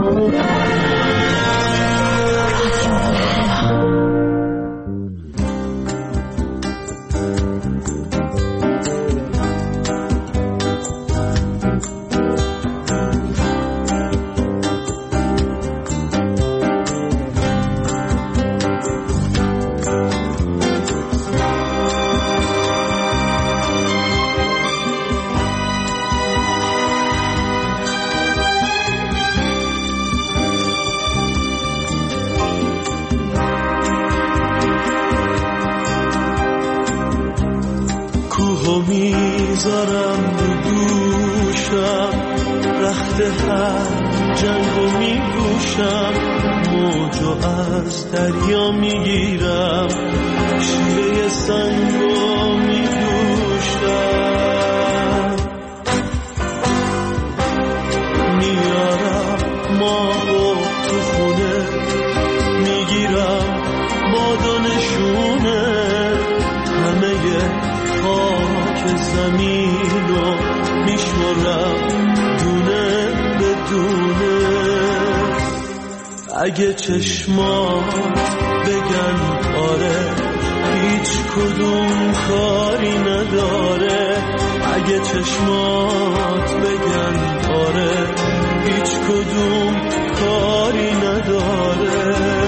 میذارم رو دوشم، رخت هر جنگو میگوشم، موجو از دریا میگیرم، شیره سنگو میدوشم، میارم ماهو تو خونه، میگیرم بادانشونه، همه خاک زمینو میشمرم دونه به دونه. اگه چشمات بگن آره هیچ کدوم کاری نداره، اگه چشمات بگن آره هیچ کدوم کاری نداره.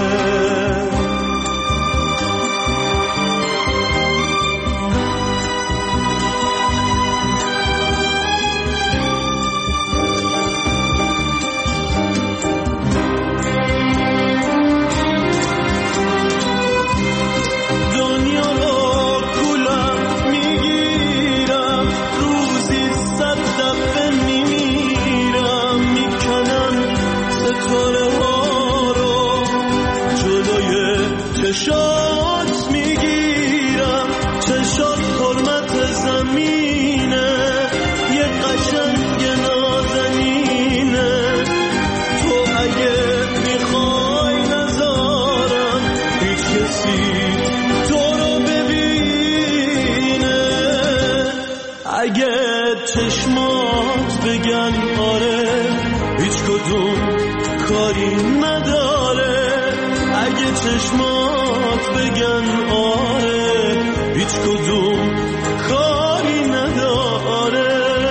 چشات میگیرم، چشات حرمت زمینه، یه قشنگ نازنینه، تو اگه میخوای نذارم هیچ کسی تو رو ببینه. اگه چشمات بگن آره هیچ کدوم کاری نداره، اگه چشمات بگن آره هیچ کدوم کاری نداره.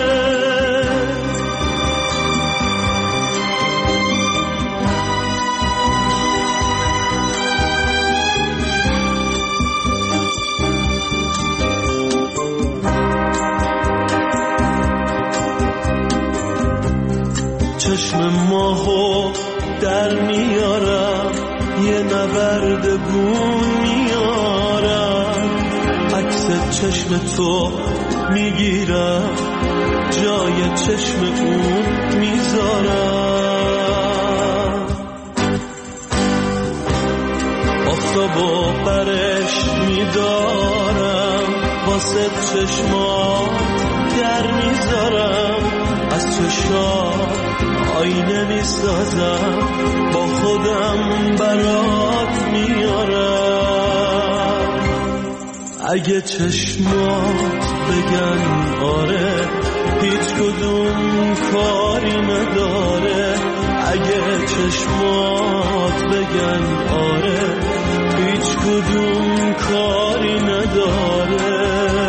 چشم ماهو در میارم، یه نبرد بون میارم، عکس چشم تو میگیرم، جای چشم اون میذارم، آفتابو برش میدارم، واسه چشمات در میذارم، از چشات آینه میسازم، با خودم برات میارم. اگه چشمات بگن آره هیچ کدوم کاری نداره، اگه چشمات بگن آره هیچ کدوم کاری نداره.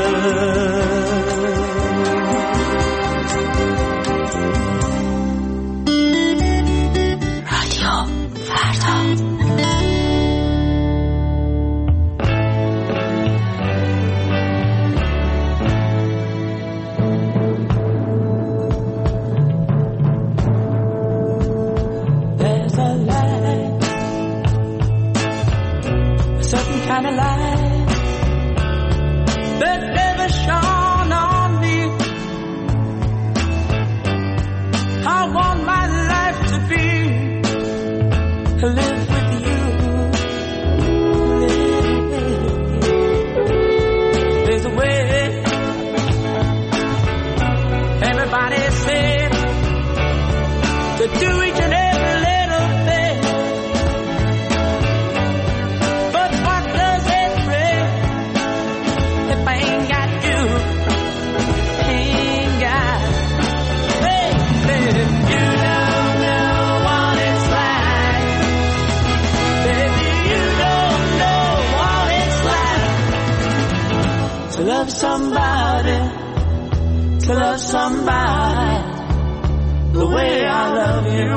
Kind of light that never shone on me. I want my life to be live with you. There's a way. Everybody said to do each and every little thing. You don't know what it's somebody, to love somebody the way I love you.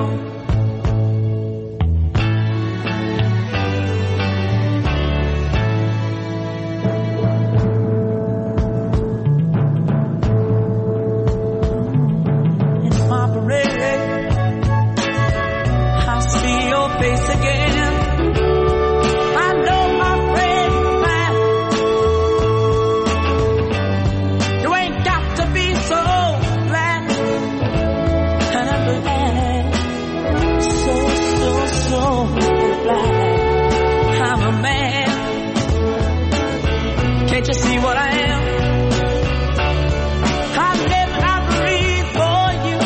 It's my parade, I see your face again. I know my friend man, you ain't got to be so glad. And I'm glad, so glad I'm a man. Can't you see what I am? I live and I breathe for you.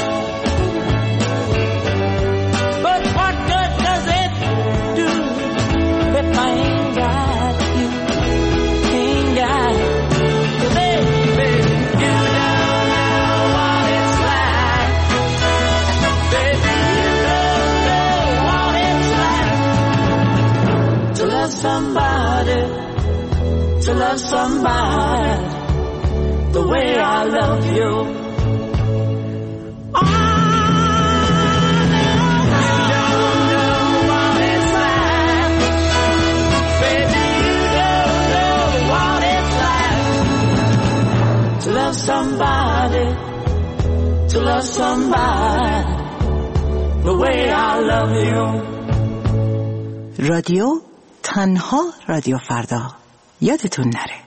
But what good does it do if I ain't got you? Ain't got you, baby. You don't know what it's like. Baby, you don't know what it's like to love somebody, to love somebody the way I love you. Oh, no, you don't know what it's like. Baby, you don't know what it's like to love somebody, to love somebody the way I love you. رادیو تنها رادیو فردا، یادتون نره.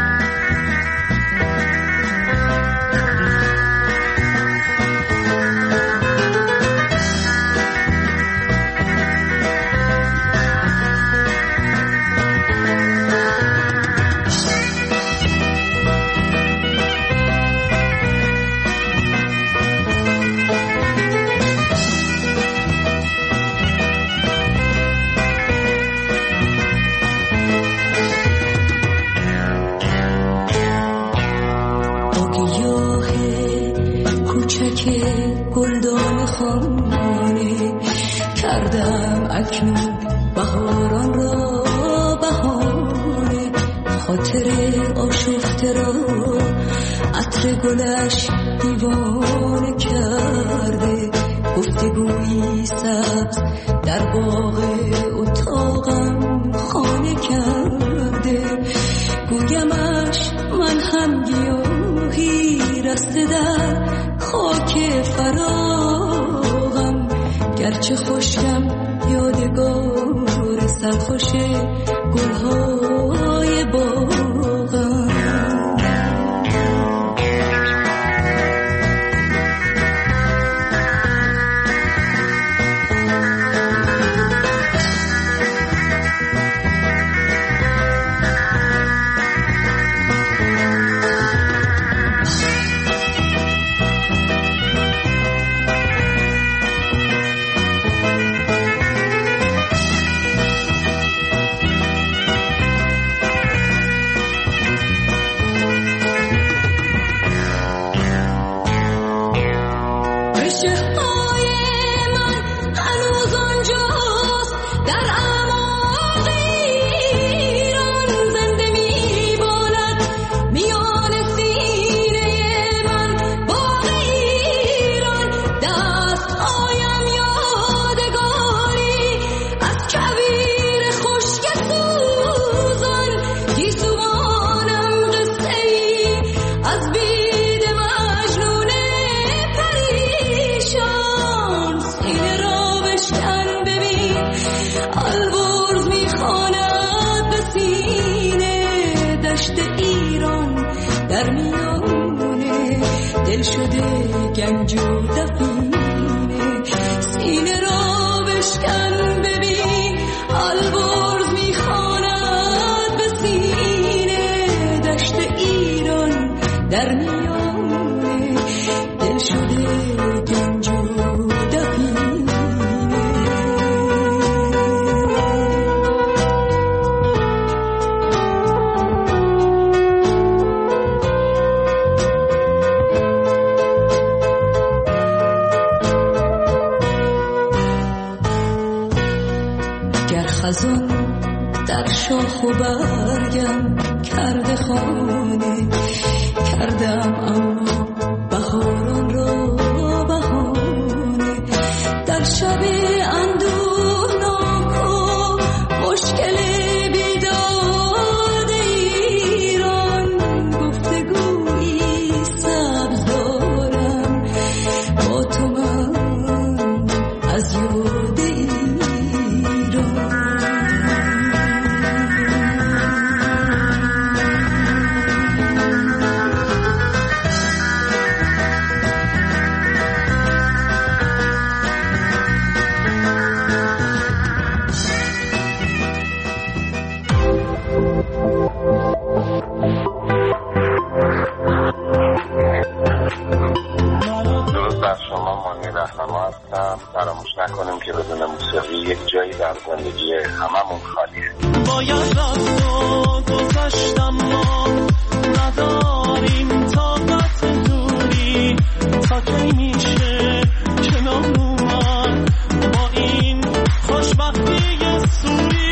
گلدان خانه کردم اکنون بهاران را بهانه، خاطر آشفته را عطر گلش دیوانه کرده، گفتگویی سبز در باغ اتاقم خانه کرده، گویمش من هم گیاهی رسته در خاک فراغم، گرچه خوشم یادگار سرخوش گلهای باغم. گنج و دفینه سینه را بشکن ببین، البرز میخواند به سینه دشت ایران در میانه، دل شده گنج و دفینه. خزان در شاخ و برگم کرده خانه، شب اندوهناک و مشکل بیداد ایران گفتگویی سبز دارم با تو من از یاد فراموش نکنیم که بدون موسیقی یک جایی در زندگی هممون خالیه. باید رفت و گذشتم ما نداریم طاقت دوری تا کی میشه کنار اومد با این خوشبختی سوری.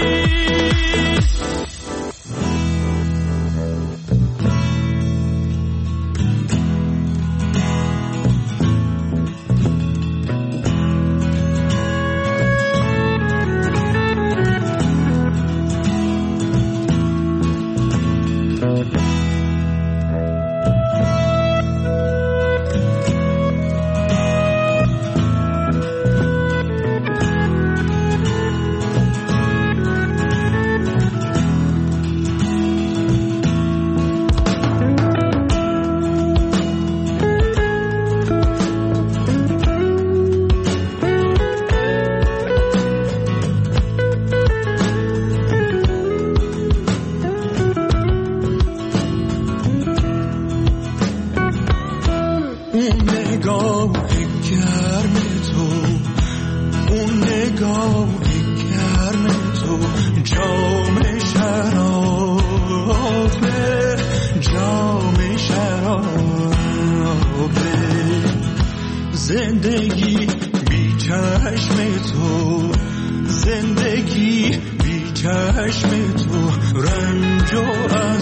زندگی بی چشم تو، زندگی بی چشم تو، رنج و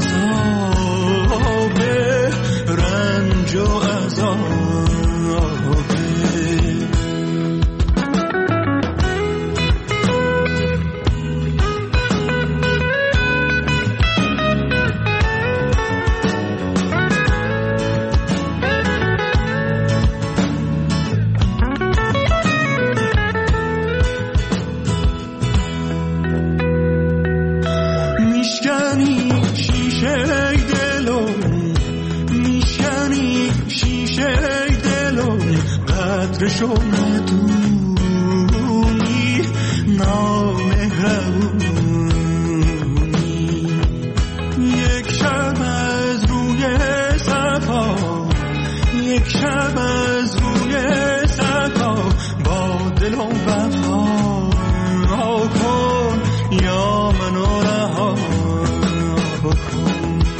عذابه، رنج و عذابه. قدرشو ندونی، نامهربونی. یک شب از روی صفا، یک شب از روی صفا، با دل و وفا کن یا منو رها کن.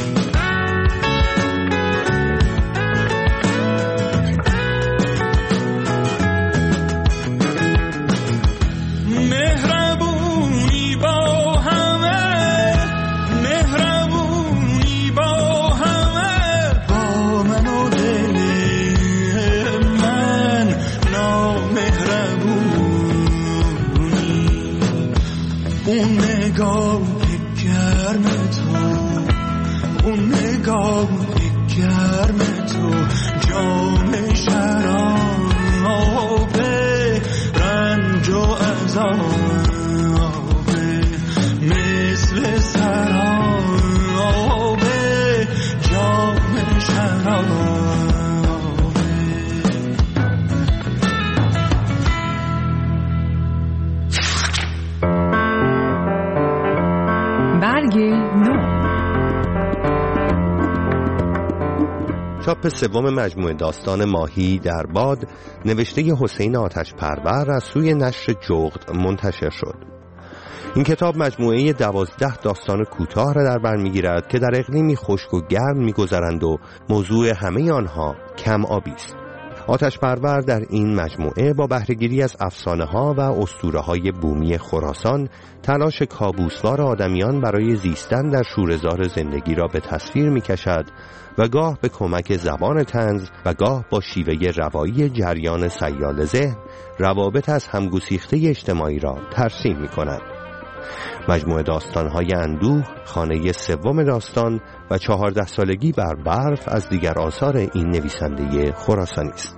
چاپ سوم مجموعه داستان ماهی در باد نوشته حسین آتش پرور از سوی نشر جغد منتشر شد. این کتاب مجموعه 12 داستان کوتاه را در بر می‌گیرد که در اقلیمی خشک و گرم می‌گذرند و موضوع همه آنها کم آبی است. آتش‌پرور در این مجموعه با بهره‌گیری از افسانه‌ها و اسطوره‌های بومی خراسان تلاش کابوسوار آدمیان برای زیستن در شوره‌زار زندگی را به تصویر می‌کشد و گاه به کمک زبان طنز و گاه با شیوه روایی جریان سیال ذهن روابط از همگسیخته اجتماعی را ترسیم می‌کند. مجموعه داستان‌های اندوه خانه سوم داستان و 14 سالگی بر برف از دیگر آثار این نویسنده خراسانی است.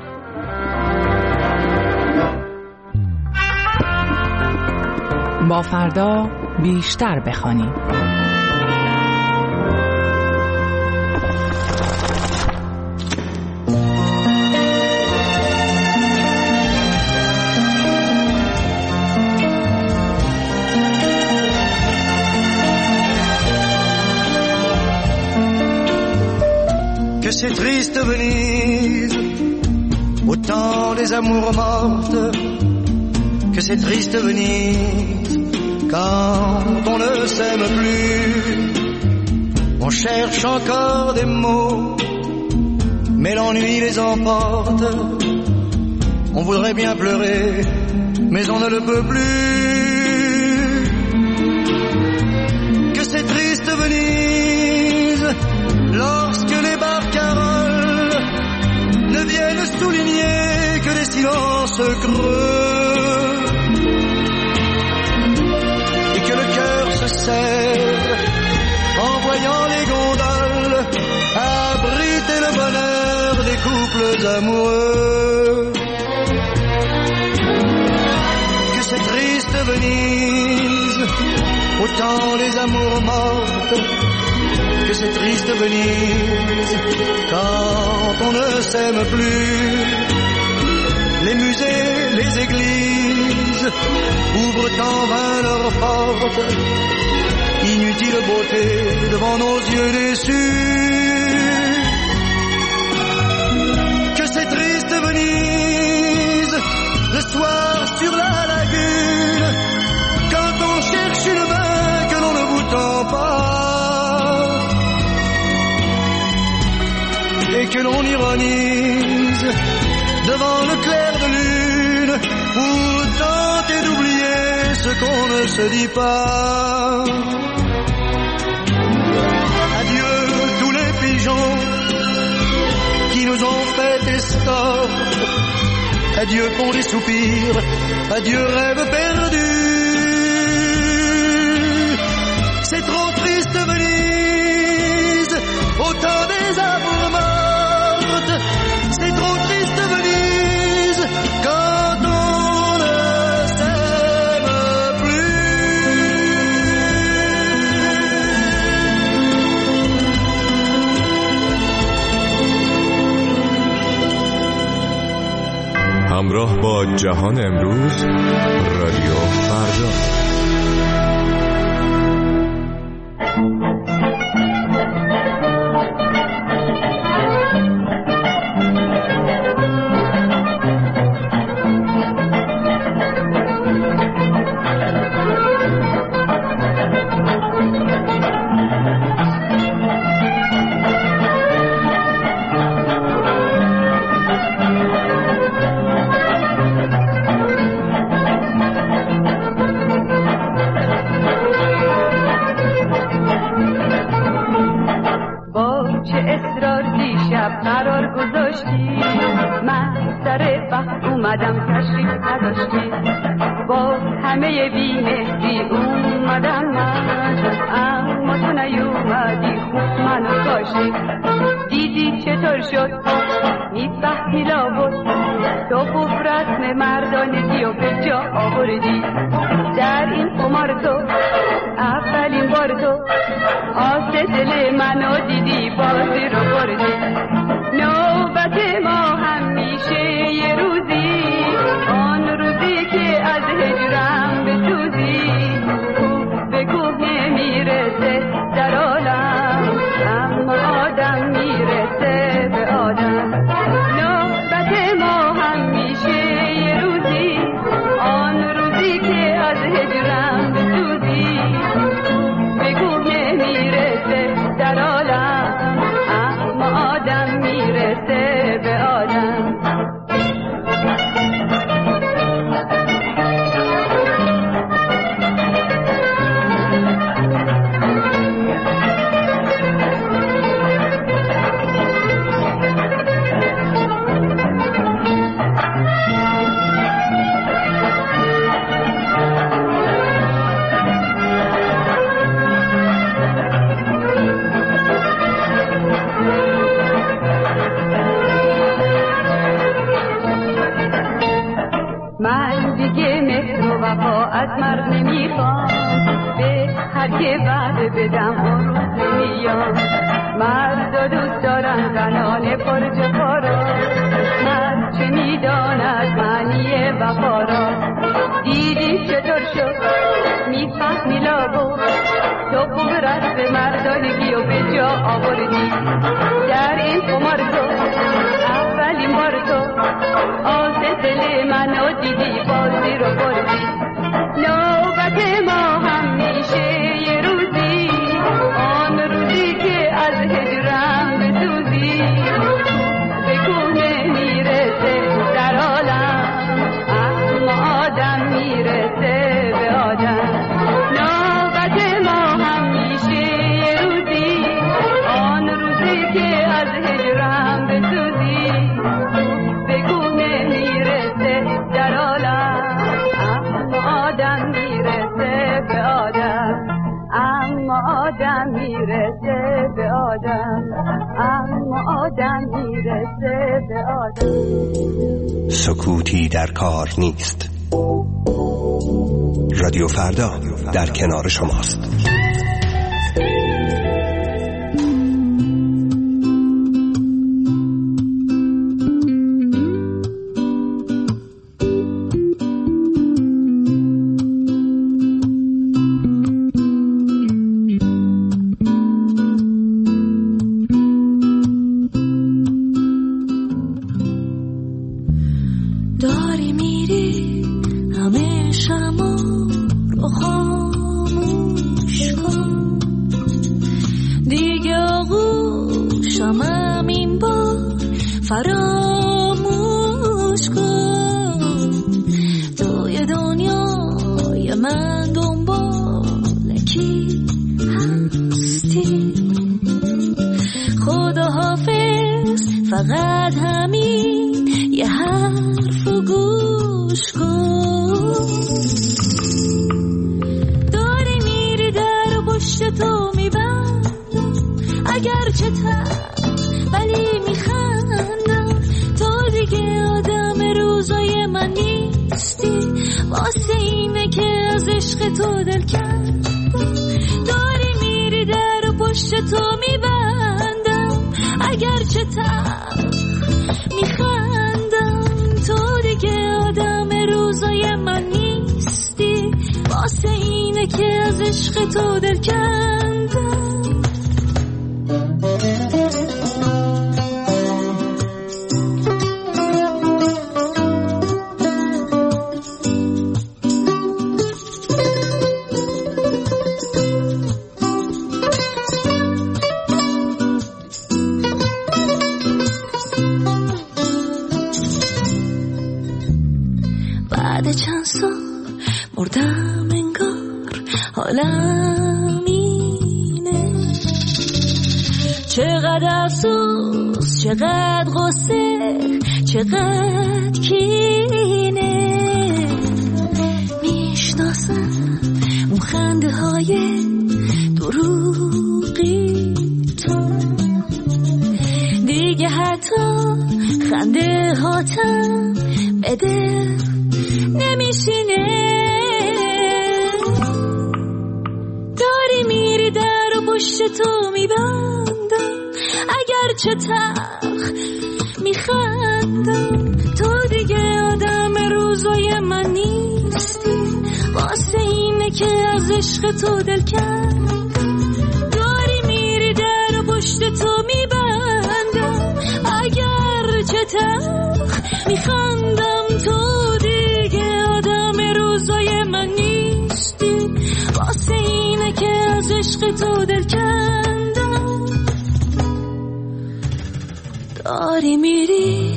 با فردا بیشتر بخوانیم. C'est triste Venise, au temps des amours mortes, que c'est triste Venise, quand on ne s'aime plus. On cherche encore des mots, mais l'ennui les emporte. On voudrait bien pleurer, mais on ne le peut plus. Que c'est triste Venise, lorsque les barcaroles ne viennent souligner que des silences creux et que le cœur se serre en voyant les gondoles abriter le bonheur des couples amoureux. Que c'est triste Venise, au temps des amours mortes, que c'est triste Venise, quand on ne s'aime plus. Les musées, les églises ouvrent en vain leurs portes. Inutile beauté devant nos yeux déçus. Que c'est triste Venise, le soir sur la lagune, quand on cherche une main que l'on ne vous tend pas. Et que l'on ironise devant le clair de lune pour tenter d'oublier ce qu'on ne se dit pas. Adieu tous les pigeons qui nous ont fait escorte. Adieu pour les soupirs, adieu rêve perdu. C'est trop triste Venise, au temps des amours mortes. C'est trop triste Venise, quand on ne s'aime plus. همراه با جهان امروز، رادیو فردا. مردانگی و به جا آوردی در این قمار تو اولین بار تو آس دل منو دیدی بازی رو بردی نوبت ما همیشه یه روزی آن روزی که از هجرم بسوزی کوه به کوه نمیرسه در عالم اما آدم میرسه به آدم نوبت ما همیشه یه روزی آن روزی که از هجرم بسوزی به کوه نمیرسه در عالم اما آدم میرسه به آدم من دیگه مهر و وفا از مرد نمیخوام، به هر که وعده بدم اون روز نمیام. مرد دوست دارن زنان پرج و پارا، مرد چه میداند معنی وفا را. دیدی چطور شد میفهمی لابو، تو خوب رسم مردانگی و به جا آوردی. در این قمار تو اولین بار تو آز دل منو دیدی، بازی رو بردی. نوبت ما هم میشه یه روزی، آن روزی که از هجرم بسوزی. به کوه میرسه در عالم، اما آدم میرسه به آدم. نوبت ما هم میشه یه روزی، آن روزی که از هجرم بسوزی. به کوه میرسه در عالم، اما آدم میرسه به آدم. اما آدم میرسه به آدم، اما آدم میرسه به آدم. سکوتی در کار نیست. رادیو فردا در کنار شماست. داری میری همه شما رو خاموش کن، دیگه آغوشم این بار فراموش کن. توی دنیای من دنبال کی هستی؟ خدا حافظ، فقط همین یه حرف و گوش کن. داری میری در و پشت تو میبندم، اگرچه ولی میخندم. تو دیگه آدم روزای من نیستی، واسه اینه که از عشق تو دل کردم. داری میری در و پشت تو میبندم، اگرچه میخندم. تو دیگه آدم روزای من نیستی، واسه اینه که از عشق تو دل کندم. بعد چند سال مردم انگار حالم اینه. چقدر افسوس، چقدر غصه، چقدر کینه. میشناسم اون خنده های دروغی تو، دیگه حتی خنده هاتم بده نمیشینه. داری میری در و پشت تو میبندم، اگرچه تلخ میخندم. تو دیگه آدم روزای من نیستی، واسه اینه که از عشق تو دل کردم. داری میری در و پشت تو میبندم، اگرچه تلخ میخندم. تو دیگه آدم روزای من نیستی، واسه اینه که از عشق تو دل کندم. داری میری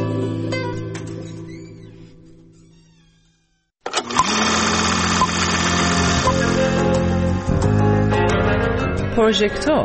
پروژکتور.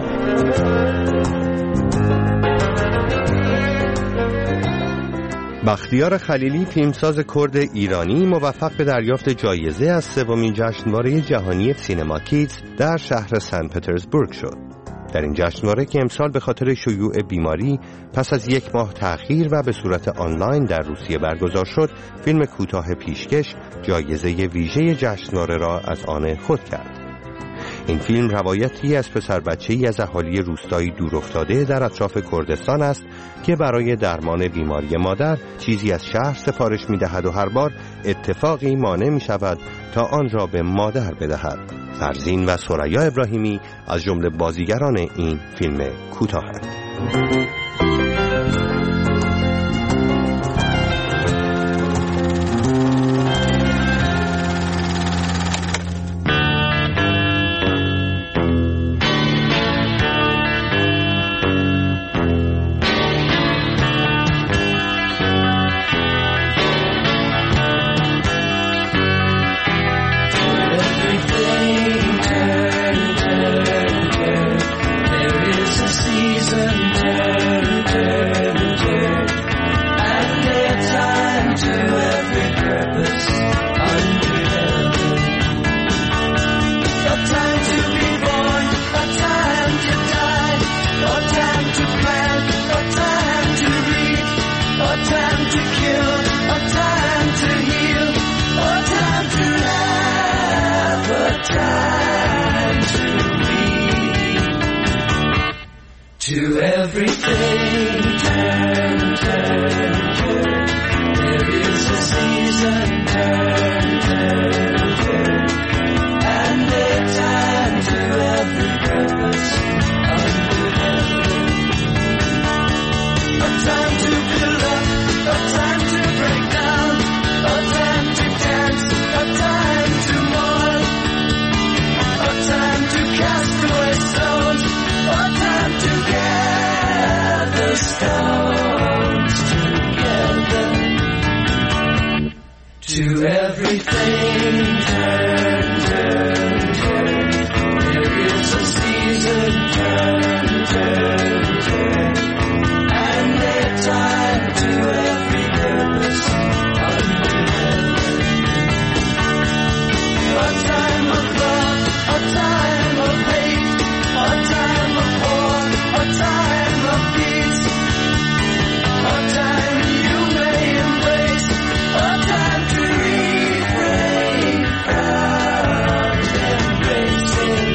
بختیار خلیلی، فیلمساز کرد ایرانی، موفق به دریافت جایزه از سومین جشنواره جهانی سینما کیدز در شهر سن پترزبورگ شد. در این جشنواره که امسال به خاطر شیوع بیماری پس از 1 ماه تأخیر و به صورت آنلاین در روسیه برگزار شد، فیلم کوتاه پیشکش جایزه ویژه جشنواره را از آن خود کرد. این فیلم روایتی از پسر بچه‌ای از اهالی روستایی دورافتاده در اطراف کردستان است که برای درمان بیماری مادر چیزی از شهر سفارش می‌دهد و هر بار اتفاقی مانع می‌شود تا آن را به مادر بدهد. فرزین و ثریا ابراهیمی از جمله بازیگران این فیلم کوتاهند. To everything, turn, turn, turn. There is a season, turn, turn, turn. And a time to every purpose under heaven. A time to build up, a time to break down, a time to dance, a time to mourn, a time to cast away stones, a time to gather stones together. To everything, turn, turn, turn. There is a season, turn, turn, turn. And a time to every purpose under heaven. A time of love, a time of hate, a time of war, a time of peace, a time you may embrace, a time to refrain from embracing.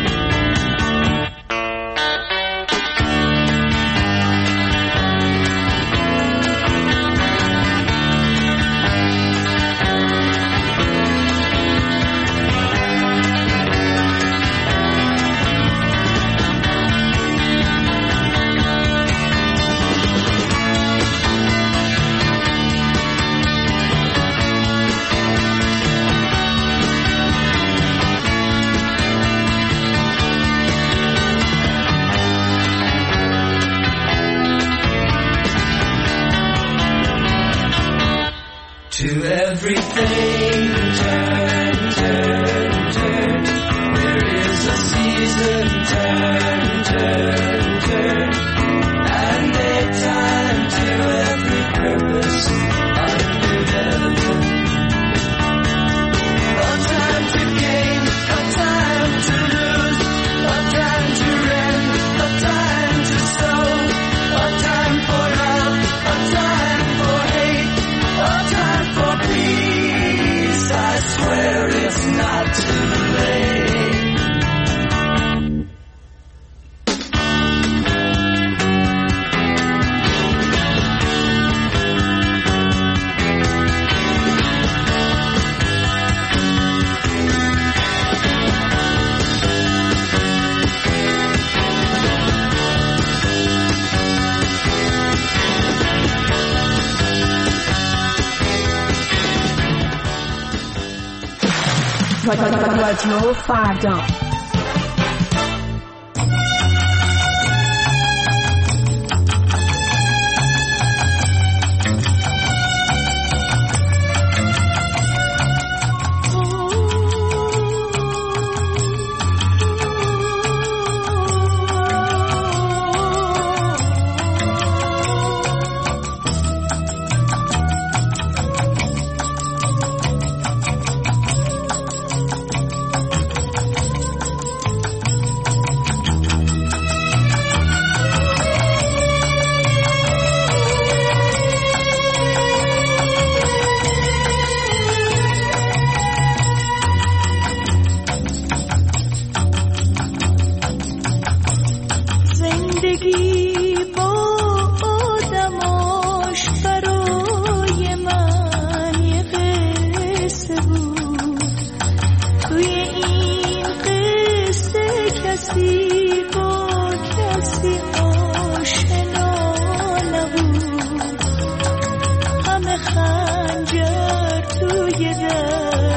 To everything, turn, turn, turn. There is a season, turn, turn, turn. And a time to every purpose under heaven. A time to gain, a time to lose, a time to rend, a time to sow, a time for love, a time for hate, a time for peace. I swear it's not too late. رادیو فردا.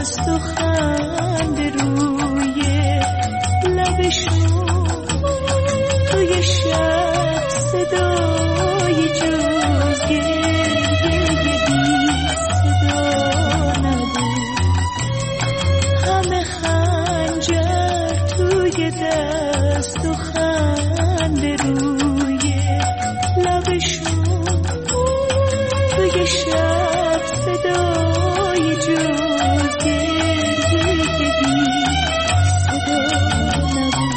دست و خنده روی لبشون توی شب صدای جز گریه بی صدا نبود. همه خنجر توی دست و خنده روی لبشون توی شب صدای جز گریه بی صدا نبود.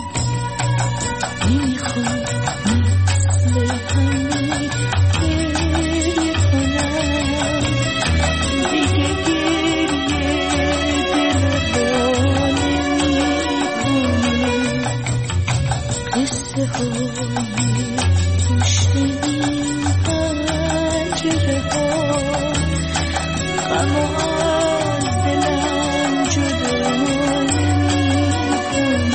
نمیخوام مثل همین گریه کنم دیگه، گریه دل رو نمیکنه. قصه های پشت این پنجره ها غم و از دلم جدا نمیکنه.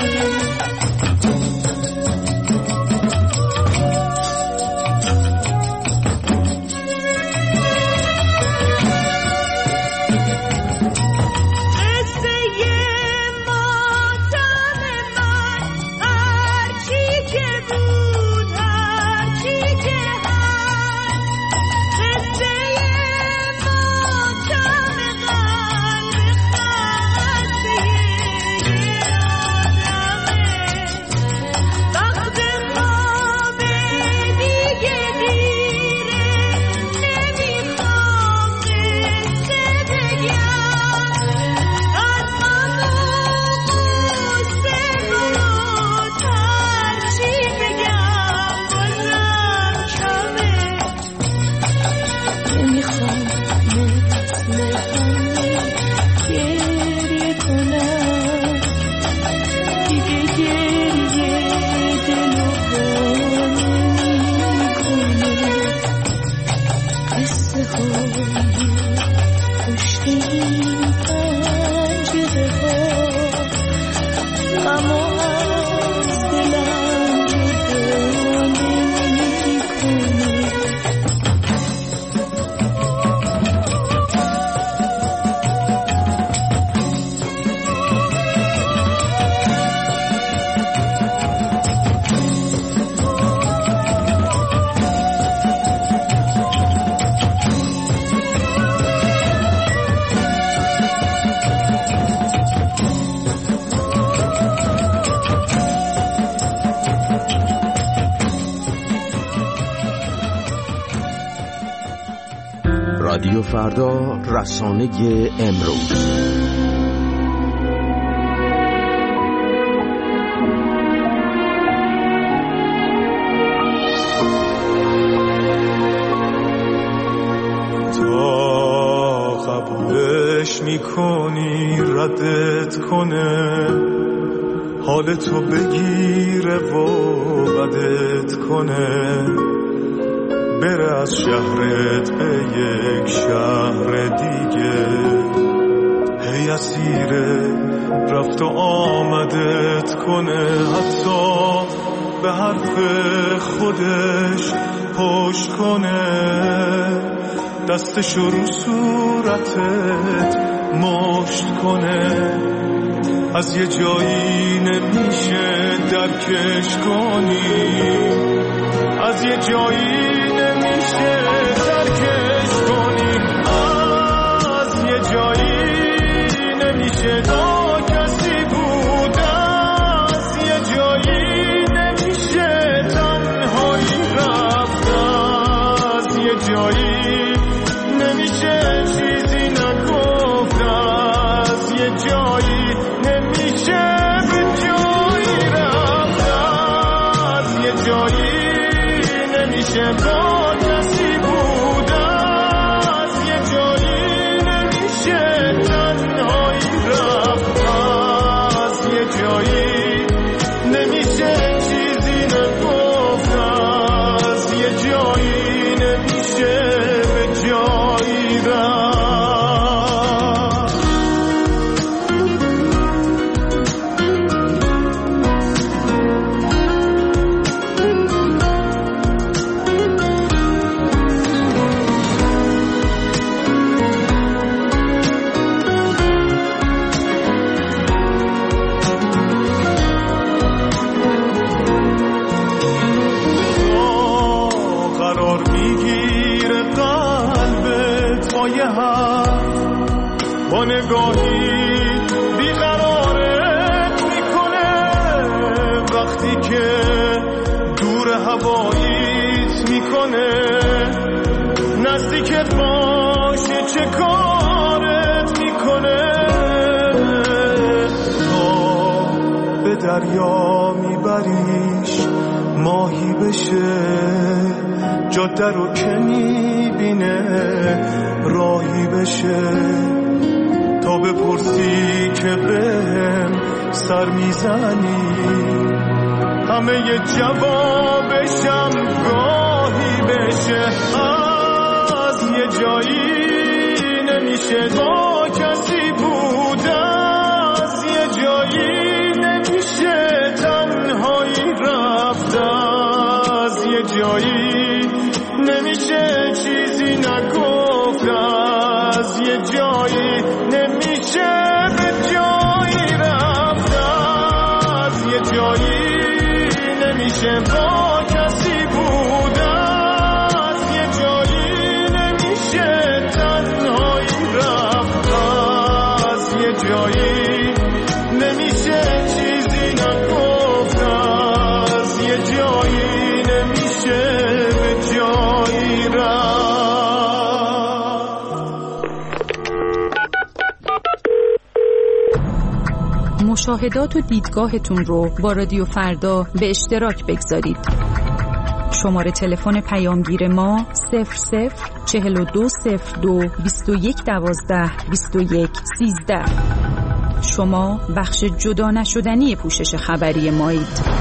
رادیو فردا، رسانه امروز. تا قبولش میکنی ردت کنه، حالتو بگیره و بدت کنه، بره از شهرت به یک شهر دیگه، هی اسیره رفت و آمدت کنه، حتی به حرف خودش پشت کنه، دستشو رو صورتت مشت کنه، از یه جایی نمیشه درکش کنی، از یه جایی نمیشه درکش کنی، از یه جایی نمیشه با کسی بود، از یه جایی نمیشه تنهایی رفت، از یه جایی نمیشه چیزی نگفت، از یه جایی نمیشه به جایی رفت، از یه جایی نمیشه با کسی بود، از یه جایی نمیشه تنهایی رفت، از یه جایی نمیشه چیزی نگفت، از یه جایی نمیشه به جایی رفت. با نگاهی بیقرارت میکنه، وقتی که دور هواییت میکنه، نزدیکت باشه چه کارت میکنه. تا به دریا میبریش ماهی بشه، جاده رو که میبینه راهی بشه، تا بپرسی که بهم سر میزنی، همه ی جوابشم گاهی بشه. از یه جایی نمیشه با کسی بود، از یه جایی نمیشه تنهایی رفت، از یه جایی نمیشه چیزی نگفت، از یه جایی نمیشه به جایی رفت، از یه جایی نمیشه با کسی بود، از یه جایی نمیشه تنهایی رفت، از یه جایی نمیشه چیزی نگفت، از یه جایی نمیشه به جایی رفت. مشاهدات و دیدگاهتون رو با رادیو فردا به اشتراک بگذارید. شماره تلفن پیامگیر ما 004202 2112 2113. شما بخش جدا نشدنی پوشش خبری مایید.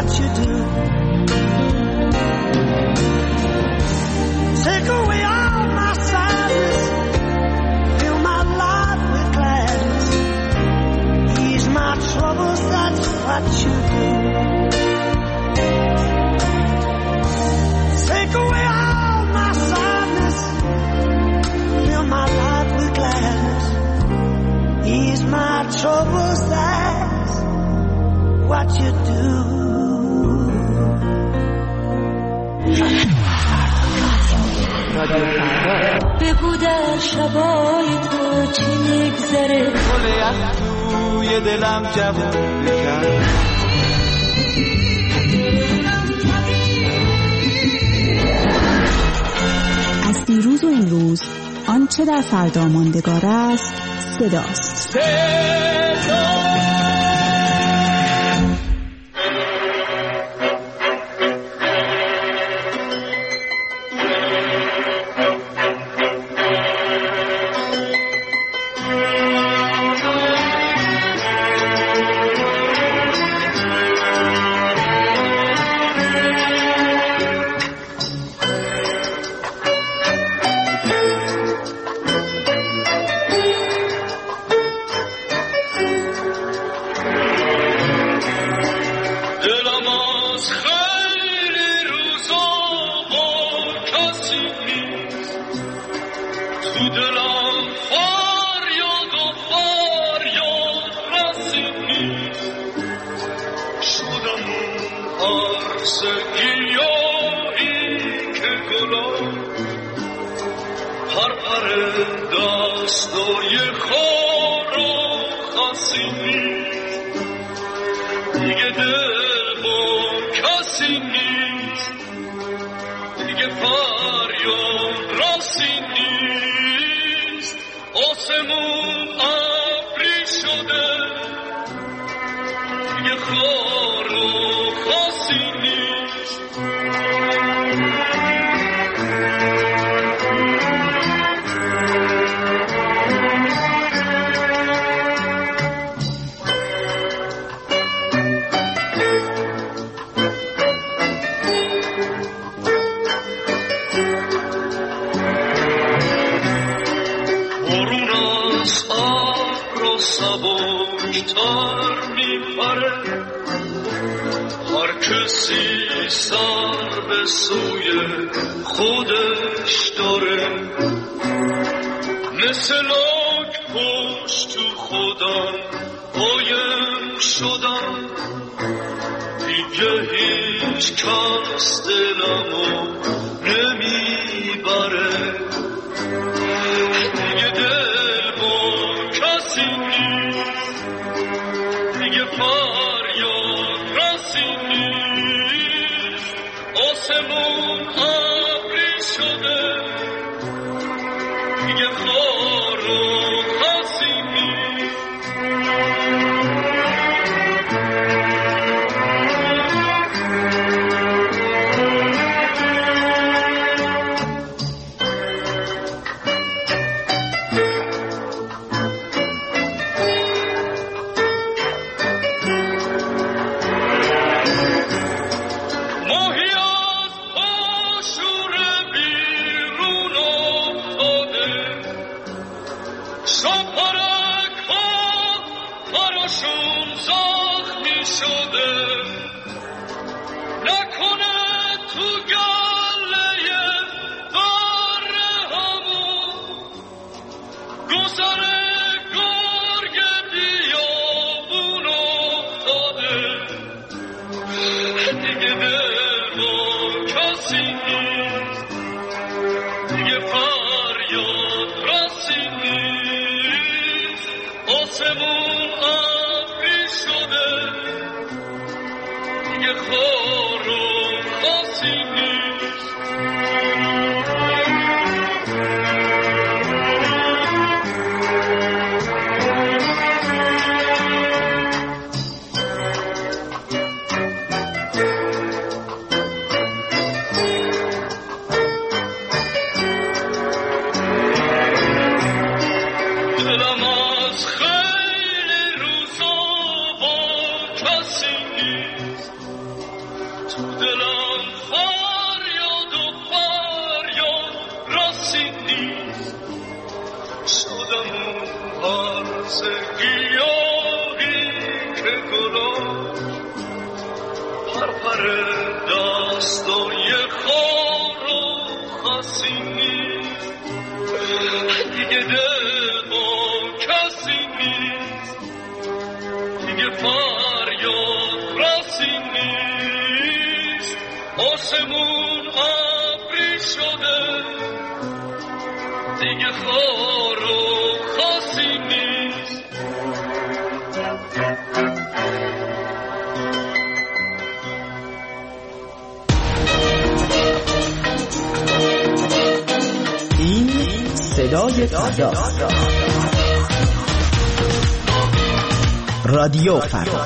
what you do. Take away all my sadness, fill my life with gladness, ease my troubles, that's what you do. Take away all my sadness, fill my life with gladness, ease my troubles, that's what you do. بگو در شبای تو چی میگذره، گل یخ توی دلم جوون کرد. از دیروز و امروز آنچه در فردا ماندگار است صداست. واسه گیاهی که گلا پرپر داستای خار و خاصی نیست دیگه دل با کسی نیست دیگه فریاد راسی نیست آسمون ابری شده دیگه خار و خاصی نیست این صدای فرداست. رادیو فردا.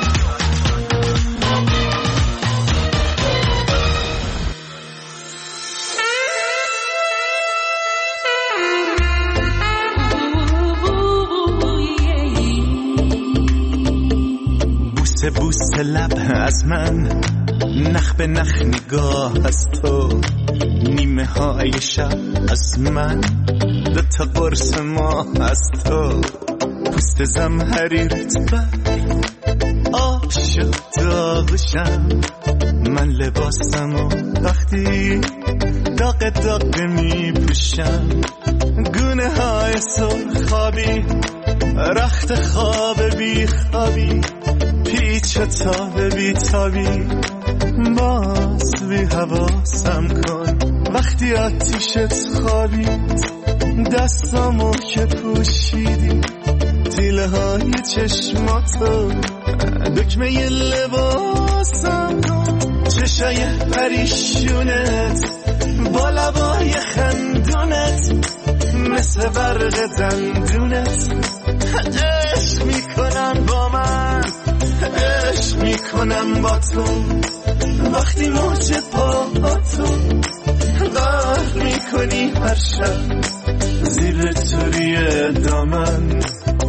بوسه بوسه لب از من، نخ به نخ نگاه از تو، نیمه های شب از من، دوتا قرص ماه از تو، پوست زمهریرت بر آب شد داغشم، من لباسم و وقتی داغ داغ می پوشم، گونه های سرخابی رخت خواب بی خوابی، پیچ تاب بی تابی، باز بی حواسم کن وقتی آتیشت خوابید، دستامو که پوشیدی تیله های چشماتو، دکمه ی لباسم کن، چشای پریشونت با لبای خندونت مثل برق دندونت، عشق میکنم با من، عشق میکنم با تو، وقتی موج پاهاتو غرق میکنی هر شب زیر توری دامن.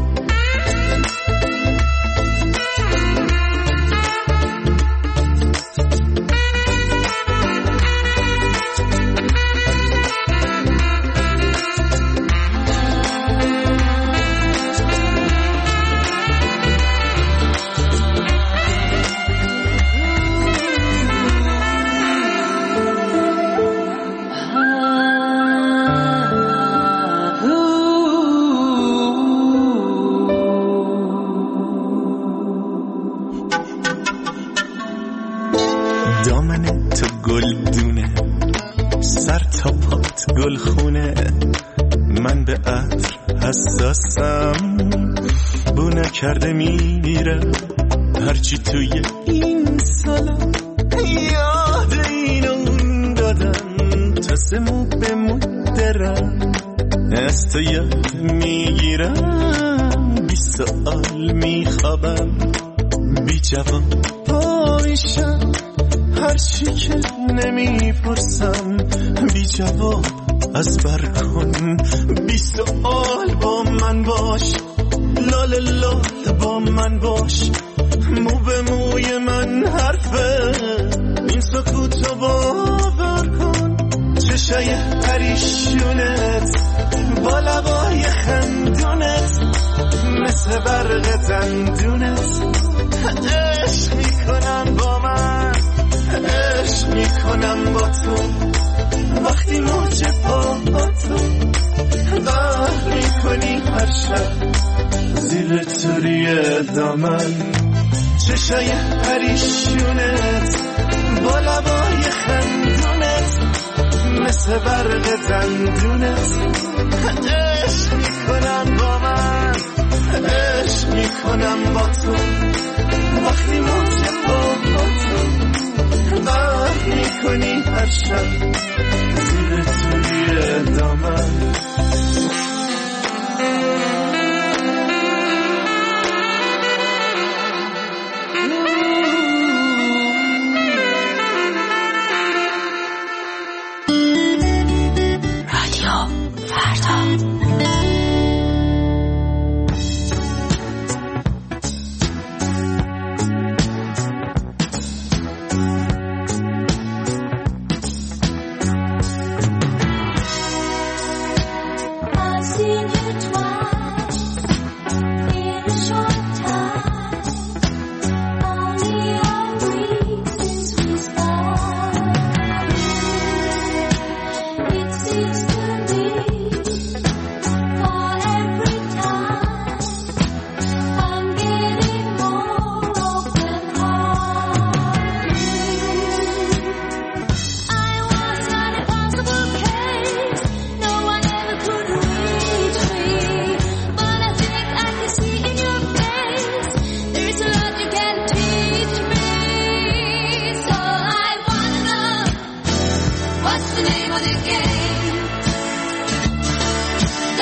دامن تو گل دونه، سر تا پات گل خونه، من به عطر حساسم، بو نکرده میره هرچی توی این سالا، یاد این اون دادم تا سمو به مدرم، از تو یاد میگیرم، بی سؤال میخوابم، بی جواب پایشم، هرچی که نمیپرسم بی جواب از بر کن، بی سؤال با من باش، لال لال با من باش، مو به موی من حرفه، این سکوتو باور کن، چشای پریشونت با لبای خندونت مثل برق دندونت، عشق میکنم با من، عشق میکنم با تو، وقتی موج پاهاتو غرق میکنی هر شب زیر توری دامن، چشای پریشونت با لبای خندونت مثل برق دندونت، عشق میکنم با من، عشق میکنم با تو، وقتی موج پاهاتو غرق میکنی هر شب زیر توی دامن. رادیو فردا.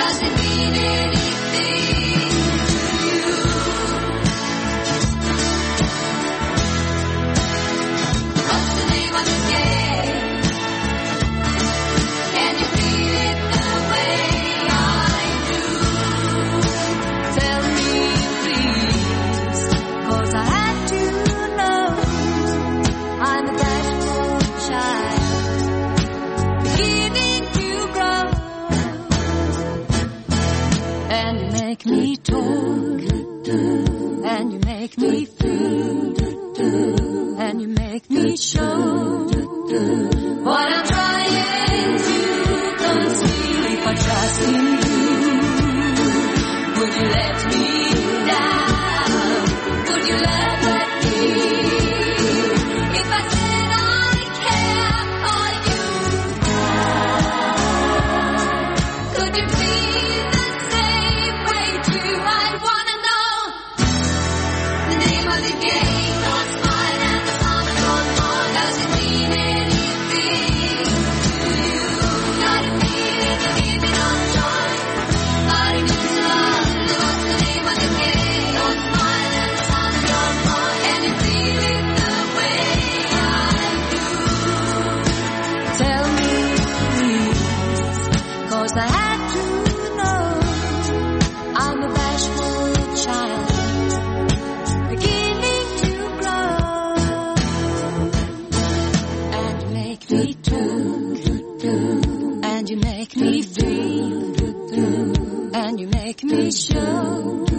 Does it mean anything to you? What's the name of the game? Can you feel it the way I do? Tell me please, 'cause I had to know. I'm a bashful child, beginning to grow. And you make me talk, and you make me feel, and you make me show what I'm trying to conceal. If I trust in you, would you let me down? Would you let me? If I said I care for you, could you feel the same way too? I wanna know the name of the game. Don't smile and the sun goes on. Does it mean anything to you? Not a feeling you give me no choice. Body means love. What's the name of the game? Don't smile and the sun goes on. Can you feel it the way I do? Tell me please, 'cause I had to know. I'm a bashful child, beginning to grow. And you make me talk, and you make me feel, and you make me show